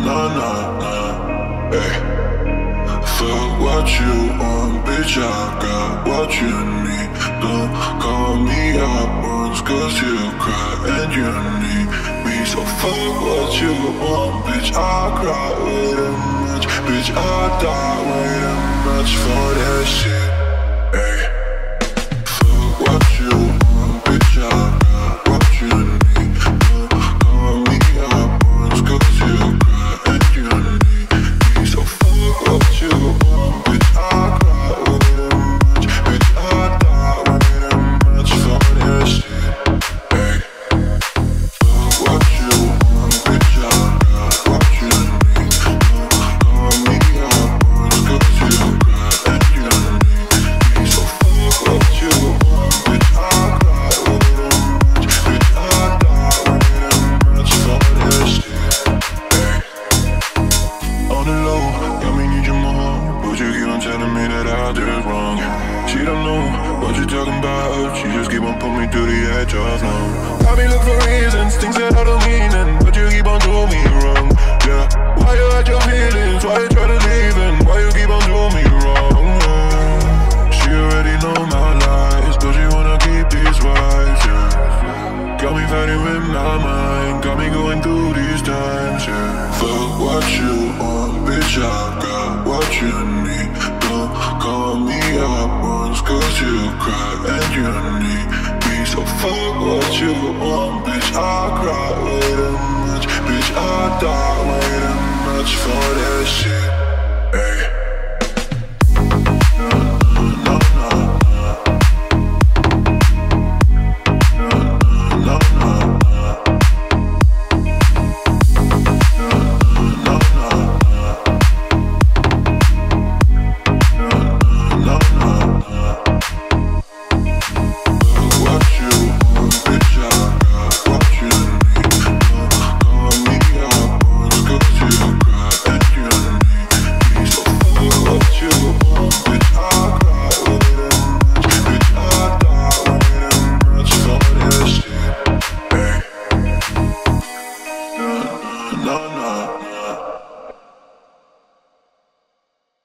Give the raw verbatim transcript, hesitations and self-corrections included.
nah, nah, nah. Hey, fuck what you want, bitch, I got what you need. Don't call me up once, cause you cry and you need me. So fuck what you want, bitch, I cry way too much. Bitch, I die way too much for that shit. Hey, fuck what you want, bitch, I got what you need. Don't call me up once, cause you cry and you need me. So fuck what you want, bitch, I cry way too much. Bitch, I die way too much for that shit. Hey, fuck what you want, bitch, I got what you need. Don't call me up once, cause you cry and you need me. So fuck what you want, bitch, I cry way too much. Bitch, I die way too much for that shit. Hey, on the low, got me need you more, but you keep on telling me that I did it wrong. She don't know what you talking about. She just keep on pulling me to the edge of now. Got me look for reasons, things that I don't mean, and but you keep on doing me wrong. Yeah, why you hurt your feelings? Why you try to leave? And why you keep on doing me wrong? Yeah. She already know my lies, but she wanna keep these vibes. Yeah, got me fighting with my mind, got me going through these times. Yeah, fuck what you want, bitch, I got what you need. Don't call me up once, cause you cry and you need me. So fuck what you want, bitch, I cry way too much. Bitch, I die way too much for that shit.